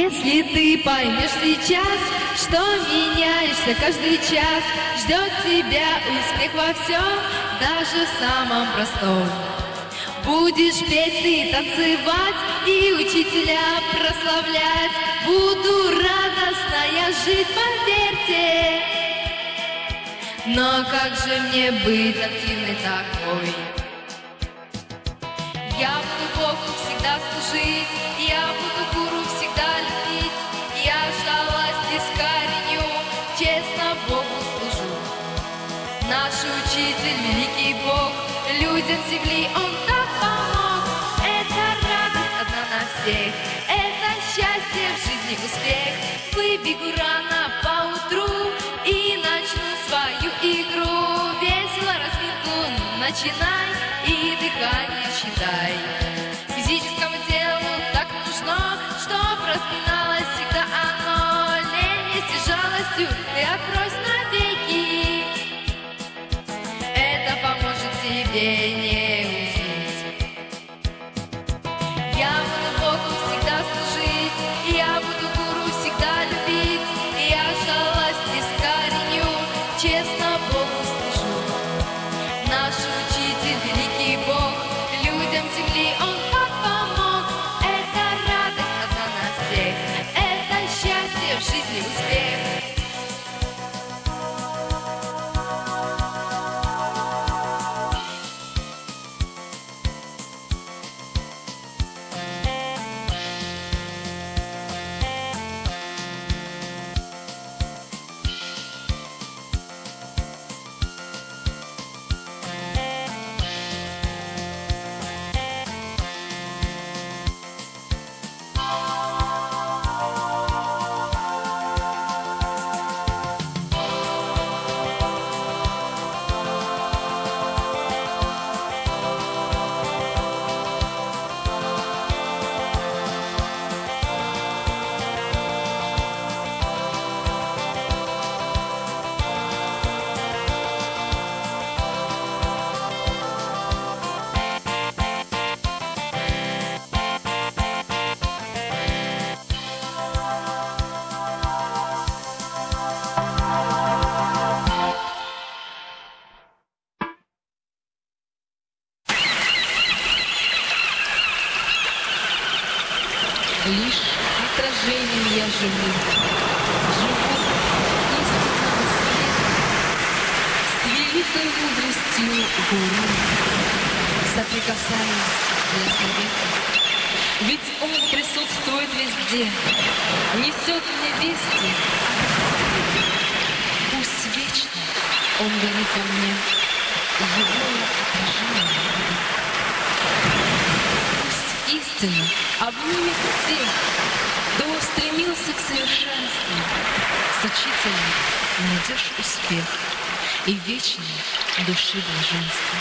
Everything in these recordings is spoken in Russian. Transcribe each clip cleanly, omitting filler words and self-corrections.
Если ты поймешь сейчас, что меняешься каждый час, ждет тебя успех во всем, даже в самом простом. Будешь петь ты, танцевать и учителя прославлять. Буду радостно я жить, поверьте. Но как же мне быть активной такой? Я буду Богу всегда служить, я буду гуру всегда любить. Я жалость искореню, честно Богу служу. Наш учитель, великий Бог, людям земли Он так помог. Это радость одна на всех, это счастье в жизни успех. Выбегу рано поутру и начну свою игру. Весело разминку начинай и дыхание считай. Физическому телу так нужно, чтоб разминалось всегда оно. Ленностью, жалостью ты отбрось навеки. Это поможет тебе не уснуть. Я буду Богу всегда служить, я буду гуру всегда любить. Я жалость искореню, честно Богу служу. Наш учитель, великий Бог, людям земли Он так помог. Это радость одна на всех, это счастье в жизни успех. Лишь отражением я живу истинного света, с великой мудростью гуру, соприкасаясь для совета. Ведь он присутствует везде, несет мне вести. Пусть вечно он горит во мне его отражение. Истина обнимет всех, кто устремился к совершенству. С учителем найдешь успех и вечное души блаженство.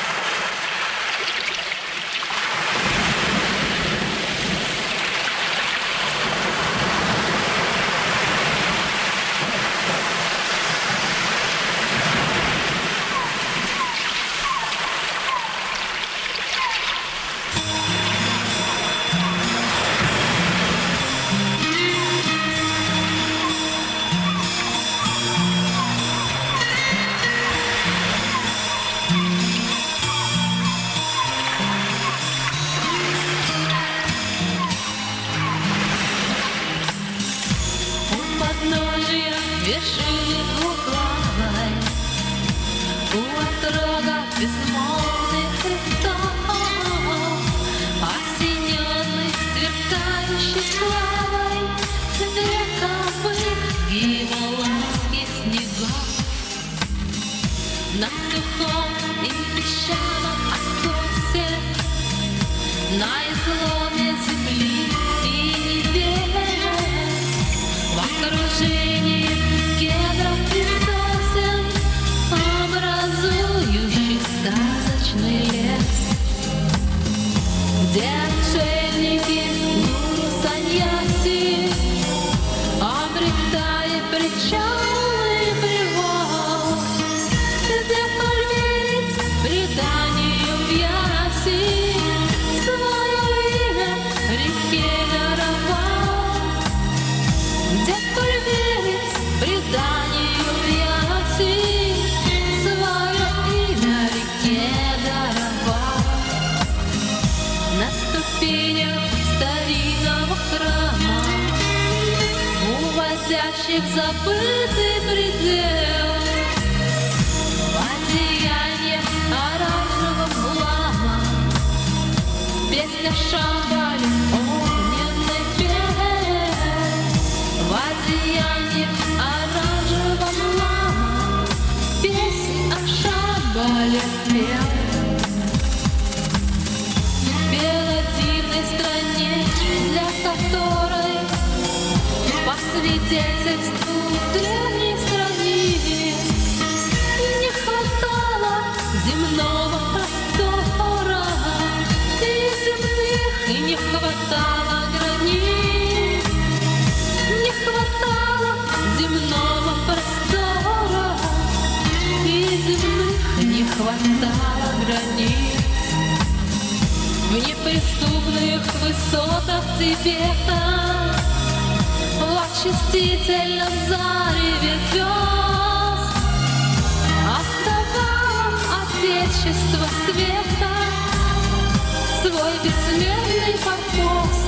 Вершины двуглавой, у отрога безмолвных хребтов, осененных сверкающей славой вековых гималайских снегов. На сухом и песчаном откосе, на изломе земли и небес, в окружении кедров и сосен, образующих сказочный лес, где отшельники гуру саньяси, обретая причалы привоз, где в даль в забытый предел. В одеянии оранжевого лама песня Шамбали, огненный пел. В одеянии оранжевого лама песнь о Шамбале пел. Пел о дивной стране, для которой по свидетельству древних страниц не хватало земного простора и земных, и не хватало границ, не хватало земного простора и земных, не хватало границ. В неприступных высотах Тибета, в очистительном зареве звезд оставало Отечество света свой бессмертный форпост.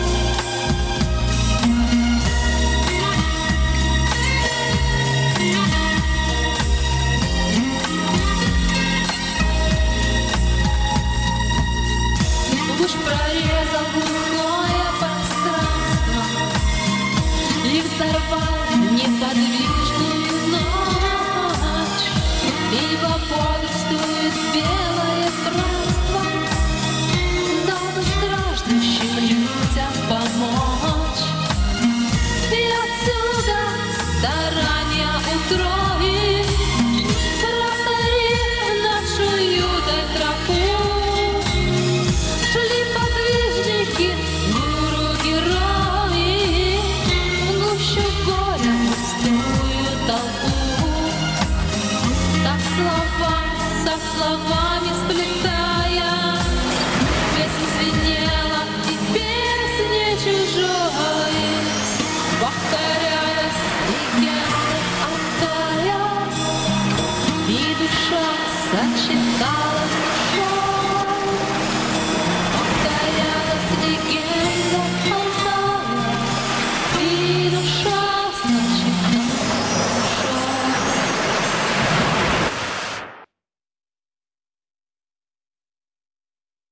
Луч прорезал глухое пространство и взорвал неподвижную ночь, ибо бодрствует белое братство, дабы страждущим людям помочь. И отсюда старания утроить, протарив нашу юдой тропу, шли подвижники, гуру-герои, в гущу горя пустую толпу. Так слова со словами сплетаются,